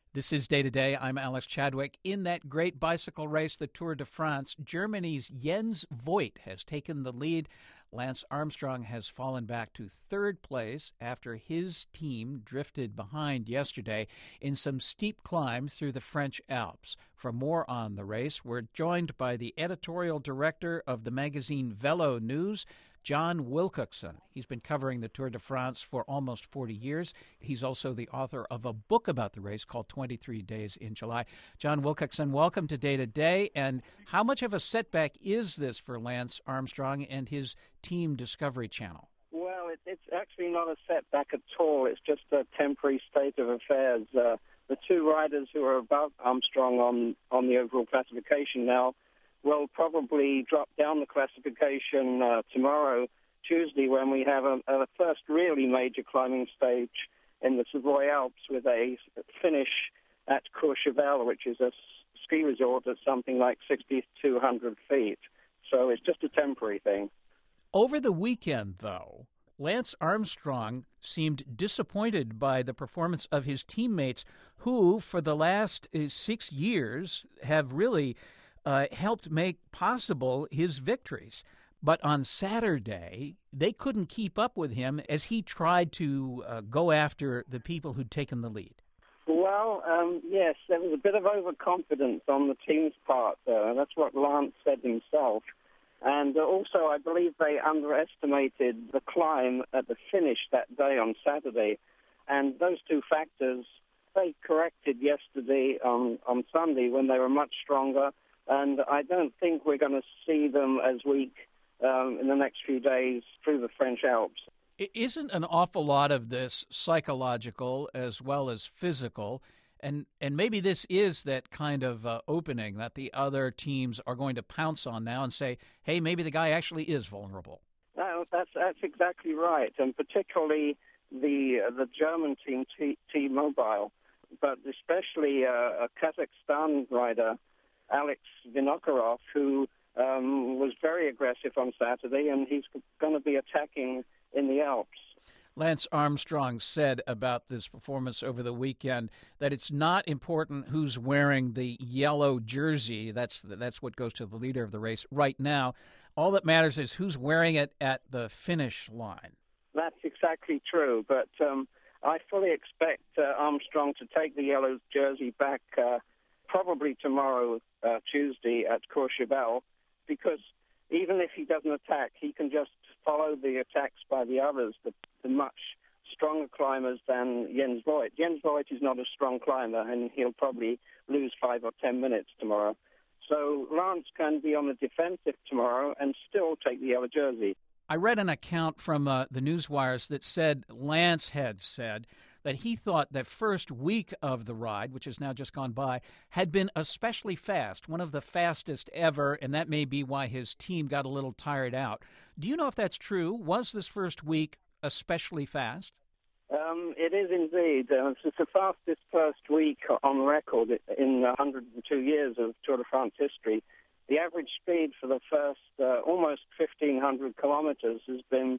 This is Day to Day. I'm Alex Chadwick. In that great bicycle race, the Tour de France, Germany's Jens Voigt has taken the lead. Lance Armstrong has fallen back to third place after his team drifted behind yesterday in some steep climbs through the French Alps. For more on the race, we're joined by the editorial director of the magazine Velo News, John Wilcockson. He's been covering the Tour de France for almost 40 years. He's also the author of a book about the race called 23 Days in July. John Wilcockson, welcome to Day to Day. And how much of a setback is this for Lance Armstrong and his Team Discovery Channel? Well, it's actually not a setback at all. It's just a temporary state of affairs. The two riders who are above Armstrong on the overall classification now will probably drop down the classification tomorrow, Tuesday, when we have a first really major climbing stage in the Savoy Alps with a finish at Courchevel, which is a ski resort at something like 6,200 feet. So it's just a temporary thing. Over the weekend, though, Lance Armstrong seemed disappointed by the performance of his teammates who, for the last 6 years, have really helped make possible his victories. But on Saturday, they couldn't keep up with him as he tried to go after the people who'd taken the lead. Well, yes, there was a bit of overconfidence on the team's part, though. That's what Lance said himself. And also, I believe they underestimated the climb at the finish that day on Saturday. And those two factors, they corrected yesterday on Sunday when they were much stronger. And I don't think we're going to see them as weak in the next few days through the French Alps. Isn't an awful lot of this psychological as well as physical? And maybe this is that kind of opening that the other teams are going to pounce on now and say, hey, maybe the guy actually is vulnerable. No, that's exactly right, and particularly the German team, T-Mobile, but especially a Kazakhstan rider, Alex Vinokurov, who was very aggressive on Saturday, and he's going to be attacking in the Alps. Lance Armstrong said about this performance over the weekend that it's not important who's wearing the yellow jersey. That's what goes to the leader of the race right now. All that matters is who's wearing it at the finish line. That's exactly true, but I fully expect Armstrong to take the yellow jersey back probably tomorrow, Tuesday, at Courchevel, because even if he doesn't attack, he can just follow the attacks by the others, the much stronger climbers than Jens Voigt. Jens Voigt is not a strong climber, and he'll probably lose 5 or 10 minutes tomorrow. So Lance can be on the defensive tomorrow and still take the yellow jersey. I read an account from the Newswires that said Lance had said that he thought that first week of the ride, which has now just gone by, had been especially fast, one of the fastest ever, and that may be why his team got a little tired out. Do you know if that's true? Was this first week especially fast? It is indeed. It's the fastest first week on record in 102 years of Tour de France history. The average speed for the first almost 1,500 kilometers has been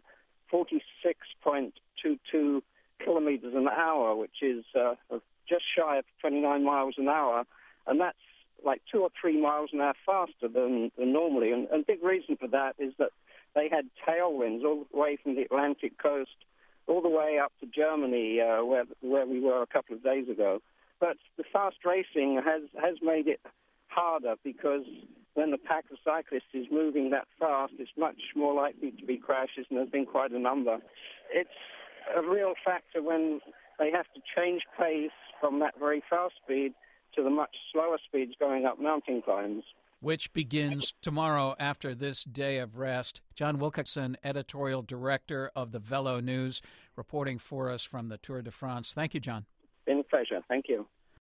46.22 kilometers an hour, which is just shy of 29 miles an hour, and that's like 2 or 3 miles an hour faster than normally. And a big reason for that is that they had tailwinds all the way from the Atlantic coast all the way up to Germany, where we were a couple of days ago. But the fast racing has made it harder because when the pack of cyclists is moving that fast, it's much more likely to be crashes, and there's been quite a number. It's a real factor when they have to change pace from that very fast speed to the much slower speeds going up mountain climbs. Which begins tomorrow after this day of rest. John Wilcockson, editorial director of the Velo News, reporting for us from the Tour de France. Thank you, John. Been a pleasure. Thank you.